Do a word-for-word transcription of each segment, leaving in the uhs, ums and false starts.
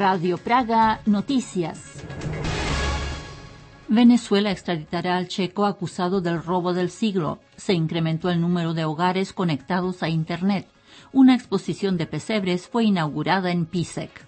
Radio Praga Noticias. Venezuela extraditará al checo acusado del robo del siglo. Se incrementó el número de hogares conectados a Internet. Una exposición de pesebres fue inaugurada en Písek.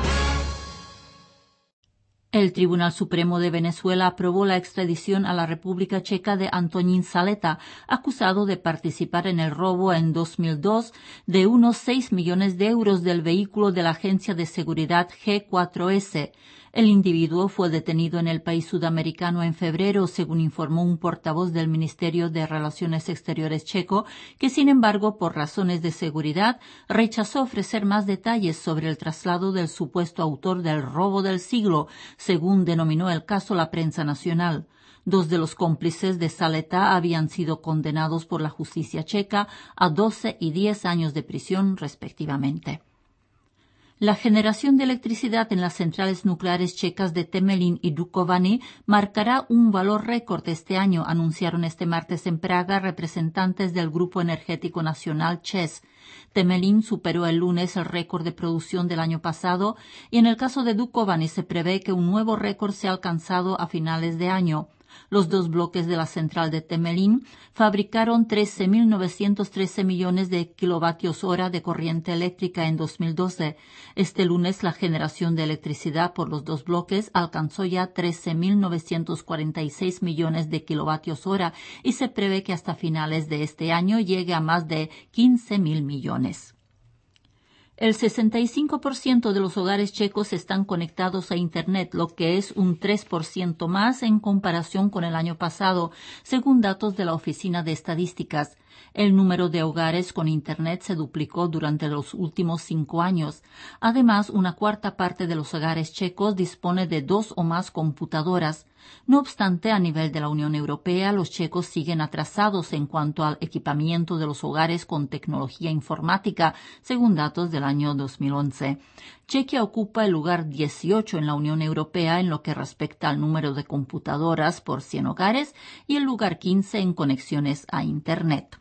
El Tribunal Supremo de Venezuela aprobó la extradición a la República Checa de Antonín Saleta, acusado de participar en el robo en dos mil dos de unos seis millones de euros del vehículo de la agencia de seguridad G cuatro S. El individuo fue detenido en el país sudamericano en febrero, según informó un portavoz del Ministerio de Relaciones Exteriores checo, que sin embargo, por razones de seguridad, rechazó ofrecer más detalles sobre el traslado del supuesto autor del robo del siglo, según denominó el caso la prensa nacional. Dos de los cómplices de Saleta habían sido condenados por la justicia checa a doce y diez años de prisión, respectivamente. La generación de electricidad en las centrales nucleares checas de Temelín y Dukovany marcará un valor récord este año, anunciaron este martes en Praga representantes del Grupo Energético Nacional ČEZ. Temelín superó el lunes el récord de producción del año pasado y en el caso de Dukovany se prevé que un nuevo récord sea alcanzado a finales de año. Los dos bloques de la central de Temelín fabricaron trece mil novecientos trece millones de kilovatios hora de corriente eléctrica en dos mil doce. Este lunes la generación de electricidad por los dos bloques alcanzó ya trece mil novecientos cuarenta y seis millones de kilovatios hora y se prevé que hasta finales de este año llegue a más de quince mil millones. El sesenta y cinco por ciento de los hogares checos están conectados a Internet, lo que es un tres por ciento más en comparación con el año pasado, según datos de la Oficina de Estadísticas. El número de hogares con Internet se duplicó durante los últimos cinco años. Además, una cuarta parte de los hogares checos dispone de dos o más computadoras. No obstante, a nivel de la Unión Europea, los checos siguen atrasados en cuanto al equipamiento de los hogares con tecnología informática, según datos del año dos mil once. Chequia ocupa el lugar dieciocho en la Unión Europea en lo que respecta al número de computadoras por cien hogares y el lugar quince en conexiones a Internet.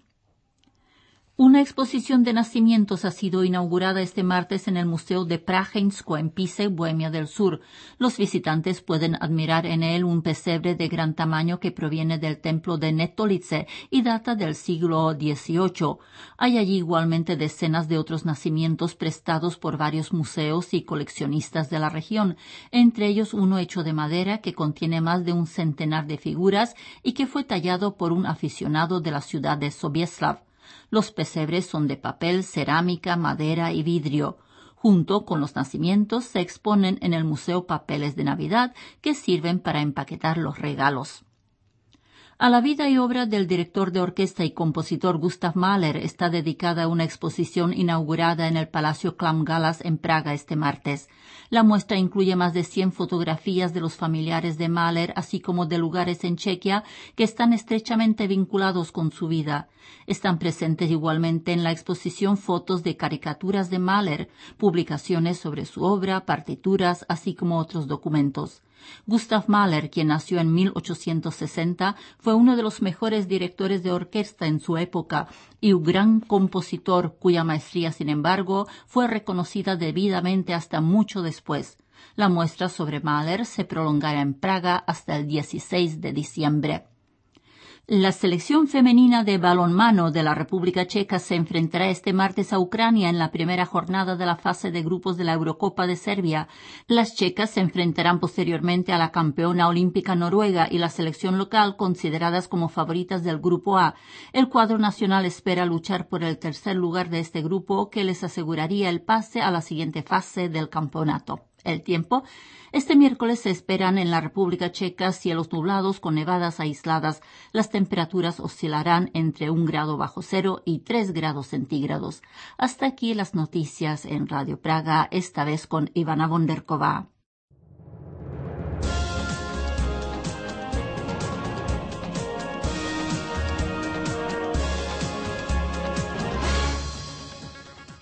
Una exposición de nacimientos ha sido inaugurada este martes en el Museo de Prahensko en Písek, Bohemia del Sur. Los visitantes pueden admirar en él un pesebre de gran tamaño que proviene del templo de Netolice y data del siglo dieciocho. Hay allí igualmente decenas de otros nacimientos prestados por varios museos y coleccionistas de la región, entre ellos uno hecho de madera que contiene más de un centenar de figuras y que fue tallado por un aficionado de la ciudad de Sobieslav. Los pesebres son de papel, cerámica, madera y vidrio. Junto con los nacimientos se exponen en el museo papeles de Navidad que sirven para empaquetar los regalos. A la vida y obra del director de orquesta y compositor Gustav Mahler está dedicada una exposición inaugurada en el Palacio Clam Galas en Praga este martes. La muestra incluye más de cien fotografías de los familiares de Mahler, así como de lugares en Chequia que están estrechamente vinculados con su vida. Están presentes igualmente en la exposición fotos de caricaturas de Mahler, publicaciones sobre su obra, partituras, así como otros documentos. Gustav Mahler, quien nació en mil ochocientos sesenta, fue uno de los mejores directores de orquesta en su época y un gran compositor cuya maestría, sin embargo, fue reconocida debidamente hasta mucho después. La muestra sobre Mahler se prolongará en Praga hasta el dieciséis de diciembre. La selección femenina de balonmano de la República Checa se enfrentará este martes a Ucrania en la primera jornada de la fase de grupos de la Eurocopa de Serbia. Las checas se enfrentarán posteriormente a la campeona olímpica noruega y la selección local, consideradas como favoritas del Grupo A. El cuadro nacional espera luchar por el tercer lugar de este grupo, que les aseguraría el pase a la siguiente fase del campeonato. El tiempo. Este miércoles se esperan en la República Checa cielos nublados con nevadas aisladas. Las temperaturas oscilarán entre un grado bajo cero y tres grados centígrados. Hasta aquí las noticias en Radio Praga, esta vez con Ivana Bonderkova.